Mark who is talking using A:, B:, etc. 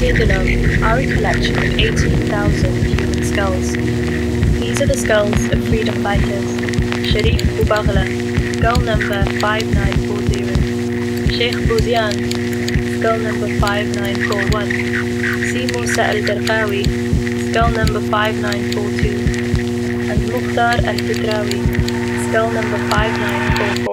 A: Diadolum are a collection of 18,000 human skulls. These are the skulls of freedom fighters: Sharif Boubaghla, skull number 5940; Sheikh Boudian, skull number 5941; Si Musa al-Garqawi, skull number 5942; and Mukhtar al-Fikrawi, skull number 5944.